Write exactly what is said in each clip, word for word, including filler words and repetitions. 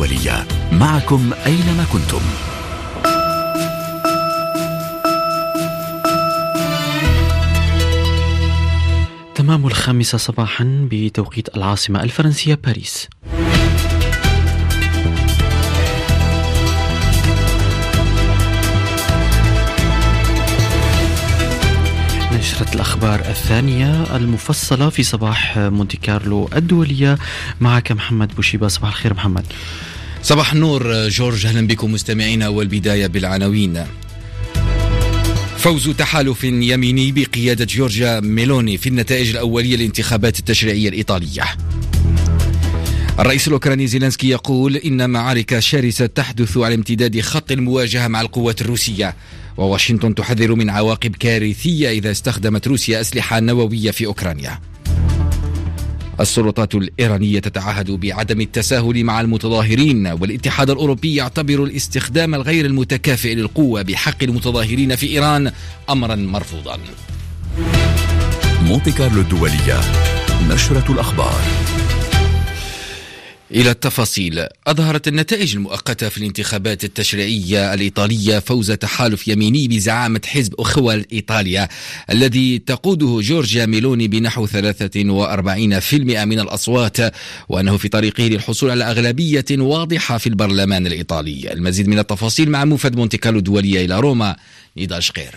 الدولية، معكم أينما كنتم. تمام الخامسة صباحا بتوقيت العاصمة الفرنسية باريس. نشرة الأخبار الثانية المفصلة في صباح مونتي كارلو الدولية، معك محمد بوشيبة. صباح الخير محمد. صباح النور جورج، أهلا بكم مستمعينا، والبداية بالعناوين. فوز تحالف يميني بقيادة جورجيا ميلوني في النتائج الأولية للانتخابات التشريعية الإيطالية. الرئيس الأوكراني زيلينسكي يقول إن معارك شرسة تحدث على امتداد خط المواجهة مع القوات الروسية، وواشنطن تحذر من عواقب كارثية إذا استخدمت روسيا أسلحة نووية في أوكرانيا. السلطات الإيرانية تتعهد بعدم التساهل مع المتظاهرين، والاتحاد الأوروبي يعتبر الاستخدام الغير المتكافئ للقوة بحق المتظاهرين في إيران أمرا مرفوضا. مونتي كارلو الدولية، نشرة الأخبار. إلى التفاصيل. أظهرت النتائج المؤقتة في الانتخابات التشريعية الإيطالية فوز تحالف يميني بزعامة حزب أخوة إيطاليا الذي تقوده جورجيا ميلوني بنحو ثلاثة وأربعين بالمئة من الأصوات، وأنه في طريقه للحصول على أغلبية واضحة في البرلمان الإيطالي. المزيد من التفاصيل مع موفد مونتي كارلو الدولية إلى روما، نضال شقير.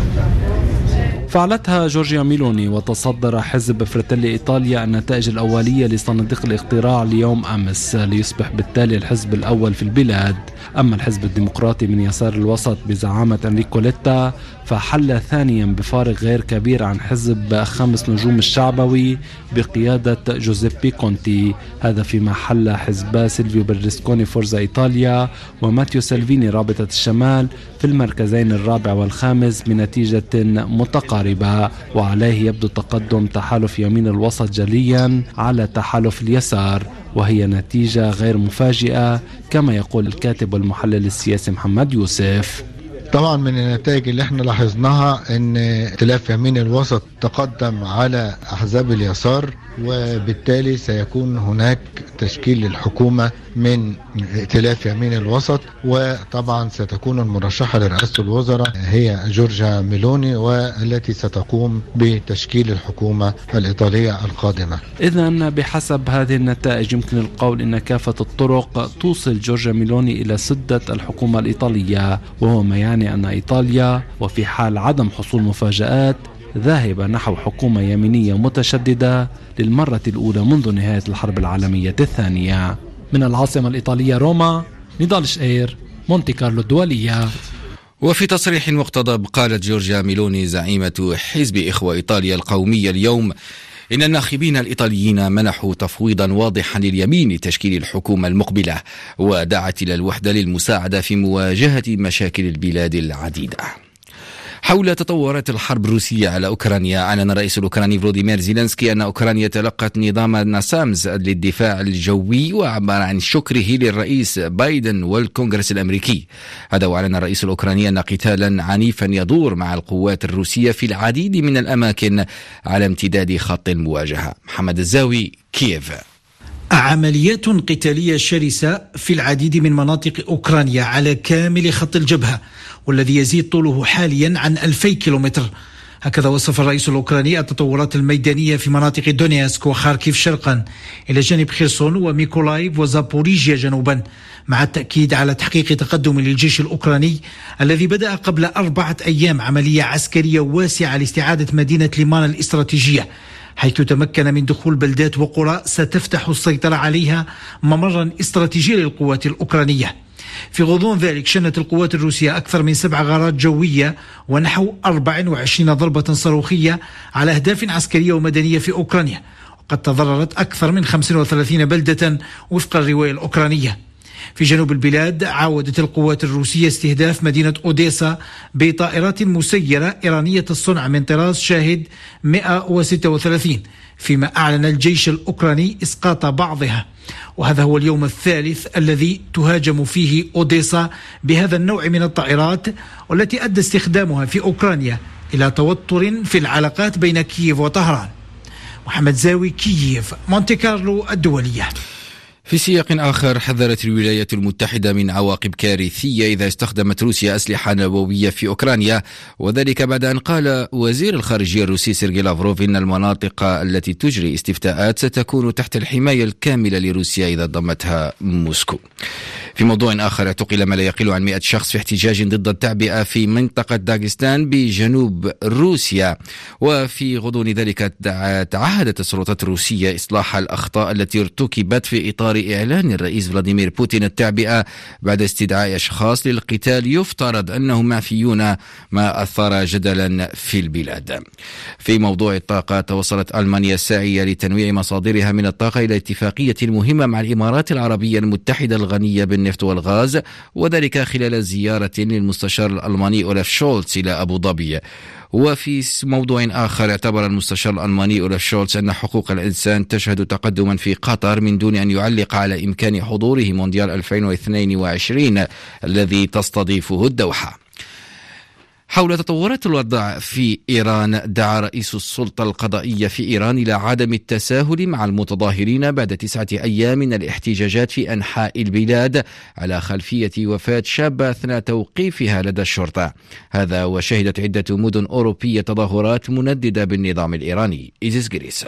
فعلتها جورجيا ميلوني، وتصدر حزب فريتيلي إيطاليا النتائج الأولية لصناديق الاقتراع اليوم أمس، ليصبح بالتالي الحزب الأول في البلاد. أما الحزب الديمقراطي من يسار الوسط بزعامة أنريكو ليتا فحل ثانيا بفارق غير كبير عن حزب خمس نجوم الشعبوي بقيادة جوزيبي كونتي، هذا فيما حل حزبا سيلفيو بيرلسكوني فورزا إيطاليا وماتيو سالفيني رابطة الشمال في المركزين الرابع والخامس بنتيجة متقاربة. وعليه يبدو تقدم تحالف يمين الوسط جليا على تحالف اليسار، وهي نتيجة غير مفاجئة كما يقول الكاتب والمحلل السياسي محمد يوسف. طبعا من النتائج اللي احنا لاحظناها ان ائتلاف يمين الوسط تقدم على احزاب اليسار، وبالتالي سيكون هناك تشكيل للحكومة من ائتلاف يمين الوسط، وطبعا ستكون المرشحة لرئاسة الوزراء هي جورجيا ميلوني، والتي ستقوم بتشكيل الحكومة الإيطالية القادمة. إذن بحسب هذه النتائج يمكن القول إن كافة الطرق توصل جورجيا ميلوني إلى سدة الحكومة الإيطالية، وهو ما يعني أن إيطاليا وفي حال عدم حصول مفاجآت ذاهبة نحو حكومة يمينية متشددة للمرة الأولى منذ نهاية الحرب العالمية الثانية. من العاصمة الإيطالية روما، نضال شقير، مونتي كارلو الدولية. وفي تصريح مقتضب قالت جورجيا ميلوني زعيمة حزب إخوة إيطاليا القومية اليوم إن الناخبين الإيطاليين منحوا تفويضا واضحا لليمين لتشكيل الحكومة المقبلة، ودعت إلى الوحدة للمساعدة في مواجهة مشاكل البلاد العديدة. حول تطورات الحرب الروسية على أوكرانيا، أعلن الرئيس الأوكراني فلوديمير زيلينسكي أن أوكرانيا تلقت نظام ناسامز للدفاع الجوي، وعبر عن شكره للرئيس بايدن والكونغرس الأمريكي. هذا وأعلن الرئيس الأوكراني أن قتالا عنيفا يدور مع القوات الروسية في العديد من الأماكن على امتداد خط المواجهة. محمد الزاوي، كييف. عمليات قتالية شرسة في العديد من مناطق أوكرانيا على كامل خط الجبهة، والذي يزيد طوله حاليا عن ألفي كيلومتر. هكذا وصف الرئيس الأوكراني التطورات الميدانية في مناطق دونيسك وخاركيف شرقا، إلى جانب خيرسون وميكولايف وزابوريجيا جنوبا، مع التأكيد على تحقيق تقدم للجيش الأوكراني الذي بدأ قبل أربعة أيام عملية عسكرية واسعة لاستعادة مدينة ليمان الاستراتيجية، حيث تمكن من دخول بلدات وقرى ستفتح السيطرة عليها ممرا استراتيجي للقوات الأوكرانية. في غضون ذلك شنت القوات الروسية أكثر من سبع غارات جوية ونحو أربع وعشرين ضربة صاروخية على أهداف عسكرية ومدنية في أوكرانيا، وقد تضررت أكثر من خمسة وثلاثين بلدة وفق الرواية الأوكرانية. في جنوب البلاد عاودت القوات الروسية استهداف مدينة أوديسا بطائرات مسيرة إيرانية الصنع من طراز شاهد مئة وستة وثلاثين، فيما أعلن الجيش الأوكراني إسقاط بعضها. وهذا هو اليوم الثالث الذي تهاجم فيه أوديسا بهذا النوع من الطائرات، والتي أدى استخدامها في أوكرانيا إلى توتر في العلاقات بين كييف وطهران. محمد زاوي، كييف، مونتي كارلو الدولية. في سياق آخر، حذرت الولايات المتحدة من عواقب كارثية إذا استخدمت روسيا أسلحة نووية في أوكرانيا، وذلك بعد أن قال وزير الخارجية الروسي سيرجي لافروف إن المناطق التي تجري استفتاءات ستكون تحت الحماية الكاملة لروسيا إذا ضمتها موسكو. في موضوع آخر، اعتقل ما لا يقل عن مئة شخص في احتجاج ضد التعبئة في منطقة داغستان بجنوب روسيا. وفي غضون ذلك تعهدت السلطات الروسية إصلاح الأخطاء التي ارتكبت في إطار إعلان الرئيس فلاديمير بوتين التعبئة بعد استدعاء أشخاص للقتال يفترض أنهم معفيون، ما أثار جدلا في البلاد. في موضوع الطاقة، توصلت ألمانيا الساعية لتنويع مصادرها من الطاقة إلى اتفاقية مهمة مع الإمارات العربية المتحدة الغنية بالنفط والغاز، وذلك خلال زيارة للمستشار الألماني أولاف شولتز إلى أبو ظبي. وفي موضوع آخر، اعتبر المستشار الألماني أولاف شولتز أن حقوق الإنسان تشهد تقدما في قطر من دون أن يعلق على إمكان حضوره مونديال ألفين واثنين وعشرين الذي تستضيفه الدوحة. حول تطورات الوضع في إيران، دعا رئيس السلطة القضائية في إيران إلى عدم التساهل مع المتظاهرين بعد تسعة أيام من الاحتجاجات في أنحاء البلاد على خلفية وفاة شابة أثناء توقيفها لدى الشرطة. هذا وشهدت عدة مدن أوروبية تظاهرات منددة بالنظام الإيراني. إيزيس جريس.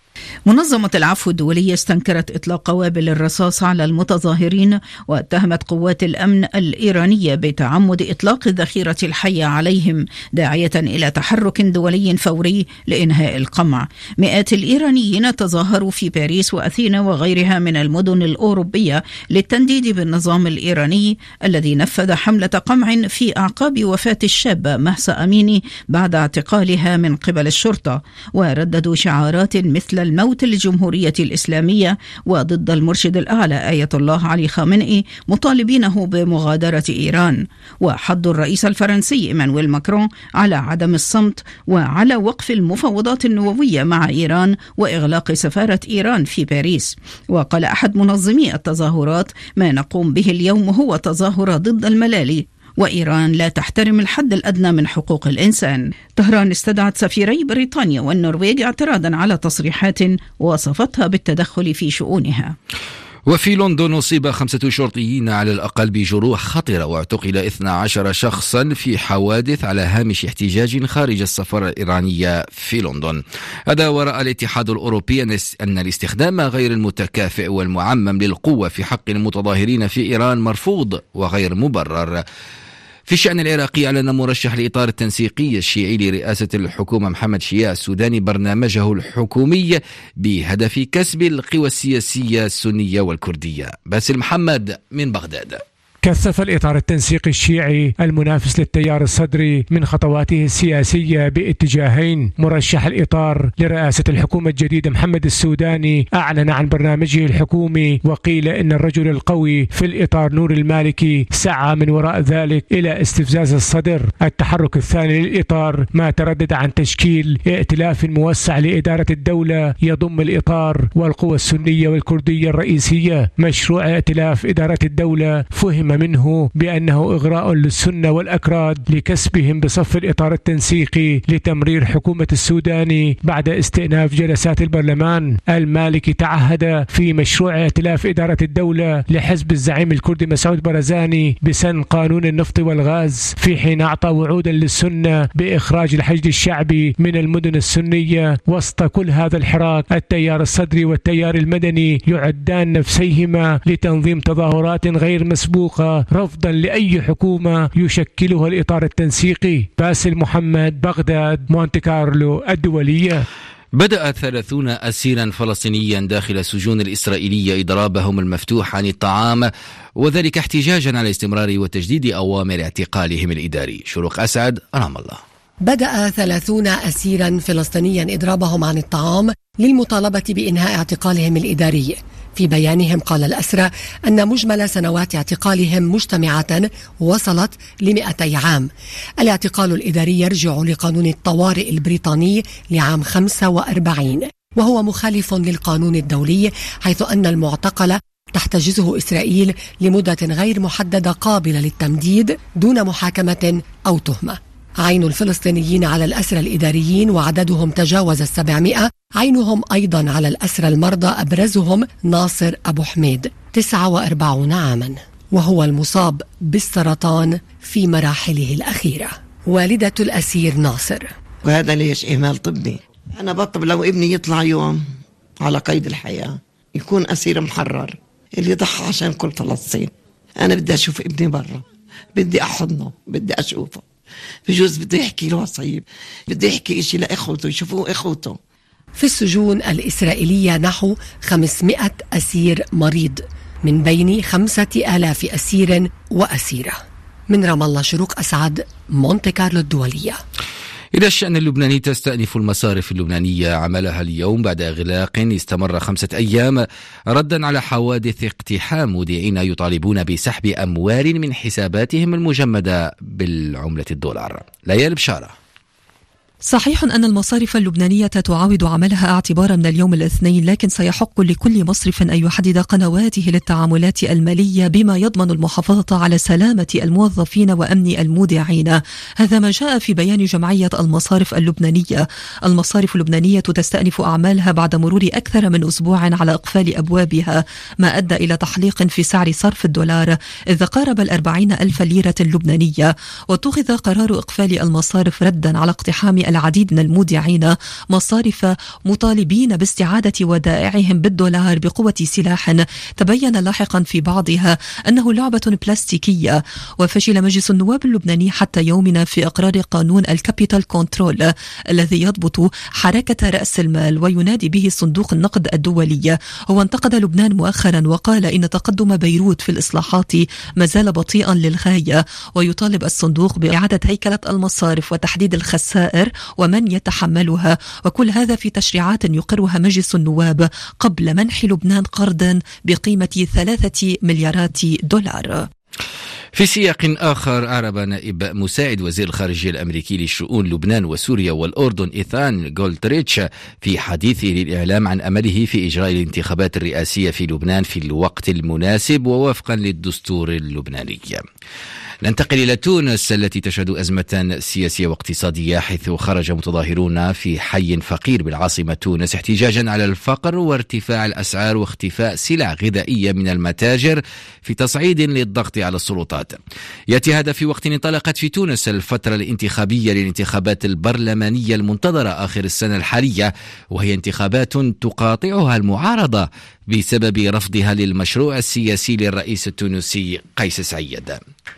منظمة العفو الدولية استنكرت إطلاق قوابل الرصاص على المتظاهرين، واتهمت قوات الأمن الإيرانية بتعمد إطلاق الذخيرة الحية عليهم، داعية إلى تحرك دولي فوري لإنهاء القمع. مئات الإيرانيين تظاهروا في باريس وأثينا وغيرها من المدن الأوروبية للتنديد بالنظام الإيراني الذي نفذ حملة قمع في أعقاب وفاة الشابة مهسا أميني بعد اعتقالها من قبل الشرطة، ورددوا شعارات مثل الموت للجمهورية الإسلامية وضد المرشد الأعلى آية الله علي خامنئي، مطالبينه بمغادرة إيران. وحض الرئيس الفرنسي إيمانويل ماكرون على عدم الصمت وعلى وقف المفاوضات النووية مع إيران وإغلاق سفارة إيران في باريس. وقال أحد منظمي التظاهرات: ما نقوم به اليوم هو تظاهرة ضد الملالي، وإيران لا تحترم الحد الأدنى من حقوق الإنسان. طهران استدعت سفيري بريطانيا والنرويج اعتراضا على تصريحات وصفتها بالتدخل في شؤونها. وفي لندن أصيب خمسة شرطيين على الأقل بجروح خطرة، واعتقل اثنا عشر شخصا في حوادث على هامش احتجاج خارج السفارة الإيرانية في لندن. هذا ورأى الاتحاد الأوروبي أن الاستخدام غير المتكافئ والمعمم للقوة في حق المتظاهرين في إيران مرفوض وغير مبرر. في الشأن العراقي، أعلن مرشح الإطار التنسيقي الشيعي لرئاسة الحكومة محمد شياع السوداني برنامجه الحكومي بهدف كسب القوى السياسية السنية والكردية. باسل محمد من بغداد. كثف الإطار التنسيقي الشيعي المنافس للتيار الصدري من خطواته السياسية باتجاهين. مرشح الإطار لرئاسة الحكومة الجديدة محمد السوداني أعلن عن برنامجه الحكومي، وقيل إن الرجل القوي في الإطار نور المالكي سعى من وراء ذلك إلى استفزاز الصدر. التحرك الثاني للإطار ما تردد عن تشكيل ائتلاف موسع لإدارة الدولة يضم الإطار والقوى السنية والكردية الرئيسية. مشروع ائتلاف إدارة الدولة فهم منه بأنه إغراء للسنة والأكراد لكسبهم بصف الإطار التنسيقي لتمرير حكومة السوداني بعد استئناف جلسات البرلمان. المالكي تعهد في مشروع ائتلاف إدارة الدولة لحزب الزعيم الكردي مسعود برزاني بسن قانون النفط والغاز، في حين أعطى وعودا للسنة بإخراج الحشد الشعبي من المدن السنية. وسط كل هذا الحراك، التيار الصدري والتيار المدني يعدان نفسيهما لتنظيم تظاهرات غير مسبوقة رفضا لأي حكومة يشكلها الإطار التنسيقي. باسل محمد، بغداد، مونte كارلو الدولية. بدأ ثلاثون أسيرا فلسطينيا داخل السجون الإسرائيلية إضرابهم المفتوح عن الطعام، وذلك احتجاجا على استمرار وتجديد أوامر اعتقالهم الإداري. شروق أسعد، رام الله. بدأ ثلاثون أسيرا فلسطينيا إضرابهم عن الطعام للمطالبة بإنهاء اعتقالهم الإداري. في بيانهم قال الأسرى أن مجمل سنوات اعتقالهم مجتمعة وصلت لمئتي عام. الاعتقال الإداري يرجع لقانون الطوارئ البريطاني لعام خمسة وأربعين، وهو مخالف للقانون الدولي، حيث أن المعتقل تحتجزه إسرائيل لمدة غير محددة قابلة للتمديد دون محاكمة أو تهمة. عين الفلسطينيين على الأسرى الإداريين وعددهم تجاوز السبعمائة عينهم أيضا على الأسرى المرضى، أبرزهم ناصر أبو حميد تسعة وأربعين عاما، وهو المصاب بالسرطان في مراحله الأخيرة. والدة الأسير ناصر: وهذا ليش إهمال طبي؟ أنا بطلب لو ابني يطلع يوم على قيد الحياة يكون أسير محرر اللي ضحى عشان كل فلسطين. أنا بدي أشوف ابني برا، بدي أحضنه، بدي أشوفه. بجوز بدي يحكي له صيب، بدي يحكي إشي لإخوته يشوفوه إخوته. في السجون الإسرائيلية نحو خمسمائة أسير مريض من بين خمسة آلاف أسير وأسيرة. من رام الله، شروق أسعد، مونتي كارلو الدولية. إلى الشأن اللبناني، تستأنف المصارف اللبنانية عملها اليوم بعد إغلاق استمر خمسة أيام ردا على حوادث اقتحام مودعين يطالبون بسحب أموال من حساباتهم المجمدة بالعملة الدولار. ليال بشارة: صحيح أن المصارف اللبنانية تعاود عملها اعتبارا من اليوم الاثنين، لكن سيحق لكل مصرف أن يحدد قنواته للتعاملات المالية بما يضمن المحافظة على سلامة الموظفين وأمن المودعين. هذا ما جاء في بيان جمعية المصارف اللبنانية. المصارف اللبنانية تستأنف أعمالها بعد مرور أكثر من أسبوع على إقفال أبوابها، ما أدى إلى تحليق في سعر صرف الدولار إذ قارب الأربعين ألف ليرة لبنانية. واتخذ قرار إقفال المصارف ردا على اقتحام العديد من المودعين مصارف مطالبين باستعادة ودائعهم بالدولار بقوة سلاح تبين لاحقا في بعضها أنه لعبة بلاستيكية. وفشل مجلس النواب اللبناني حتى يومنا في إقرار قانون الكابيتال كنترول الذي يضبط حركة رأس المال وينادي به صندوق النقد الدولي. هو انتقد لبنان مؤخرا وقال إن تقدم بيروت في الإصلاحات ما زال بطيئا للغاية، ويطالب الصندوق بإعادة هيكلة المصارف وتحديد الخسائر ومن يتحملها، وكل هذا في تشريعات يقرها مجلس النواب قبل منح لبنان قرضا بقيمة ثلاثة مليارات دولار. في سياق آخر، أعرب نائب مساعد وزير الخارجية الأمريكي لشؤون لبنان وسوريا والأردن إيثان جولدريتش في حديثه للإعلام عن أمله في إجراء الانتخابات الرئاسية في لبنان في الوقت المناسب ووفقا للدستور اللبناني. ننتقل إلى تونس التي تشهد أزمة سياسية واقتصادية، حيث خرج متظاهرون في حي فقير بالعاصمة تونس احتجاجا على الفقر وارتفاع الأسعار واختفاء سلع غذائية من المتاجر في تصعيد للضغط على السلطات. يأتي هذا في وقت انطلقت في تونس الفترة الانتخابية للانتخابات البرلمانية المنتظرة آخر السنة الحالية، وهي انتخابات تقاطعها المعارضة بسبب رفضها للمشروع السياسي للرئيس التونسي قيس سعيد.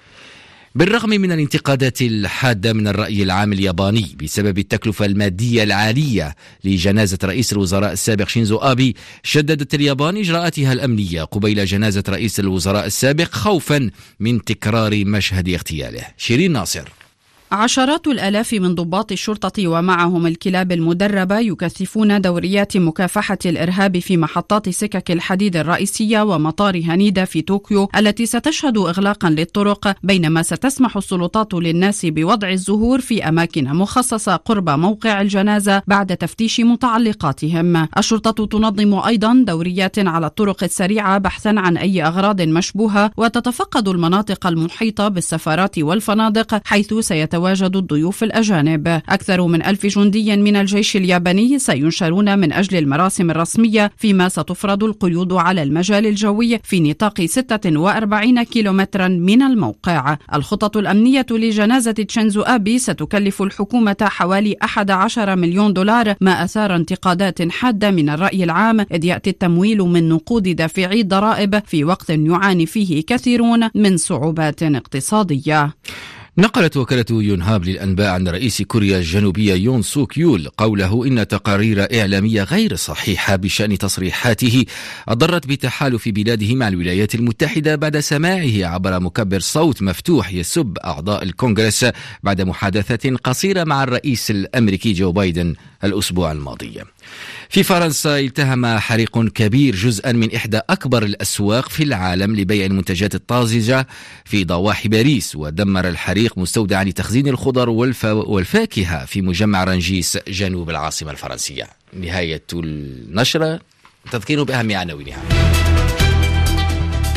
بالرغم من الانتقادات الحادة من الرأي العام الياباني بسبب التكلفة المادية العالية لجنازة رئيس الوزراء السابق شينزو آبي، شددت اليابان إجراءاتها الأمنية قبيل جنازة رئيس الوزراء السابق خوفا من تكرار مشهد اغتياله. شيرين ناصر: عشرات الآلاف من ضباط الشرطة ومعهم الكلاب المدربة يكثفون دوريات مكافحة الإرهاب في محطات سكك الحديد الرئيسية ومطار هانيدا في طوكيو التي ستشهد إغلاقا للطرق، بينما ستسمح السلطات للناس بوضع الزهور في أماكن مخصصة قرب موقع الجنازة بعد تفتيش متعلقاتهم. الشرطة تنظم أيضا دوريات على الطرق السريعة بحثا عن أي أغراض مشبوهة، وتتفقد المناطق المحيطة بالسفارات والفنادق حيث سيتواجد تواجد الضيوف الأجانب. أكثر من ألف جندي من الجيش الياباني سينشرون من أجل المراسم الرسمية، فيما ستفرض القيود على المجال الجوي في نطاق ستة وأربعين كيلومترا من الموقع. الخطط الأمنية لجنازة شينزو آبي ستكلف الحكومة حوالي أحد عشر مليون دولار، ما أثار انتقادات حادة من الرأي العام، إذ يأتي التمويل من نقود دافعي الضرائب في وقت يعاني فيه كثيرون من صعوبات اقتصادية. نقلت وكالة يونهاب للأنباء عن رئيس كوريا الجنوبية يون سوك يول قوله إن تقارير إعلامية غير صحيحة بشأن تصريحاته أضرت بتحالف بلاده مع الولايات المتحدة بعد سماعه عبر مكبر صوت مفتوح يسب أعضاء الكونغرس بعد محادثة قصيرة مع الرئيس الأمريكي جو بايدن الأسبوع الماضي. في فرنسا التهم حريق كبير جزءا من إحدى أكبر الأسواق في العالم لبيع المنتجات الطازجة في ضواحي باريس، ودمر الحريق مستودعا لتخزين الخضر والفاكهة في مجمع رنجيس جنوب العاصمة الفرنسية. نهاية النشرة، تذكير بأهم عناوينها.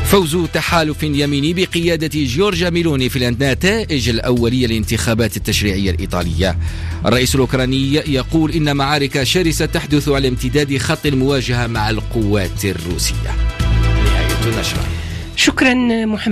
فوز تحالف يميني بقيادة جورجيا ميلوني في النتائج الأولية للانتخابات التشريعية الإيطالية. الرئيس الأوكراني يقول إن معارك شرسة تحدث على امتداد خط المواجهة مع القوات الروسية. نهاية النشرة. شكرا محمد.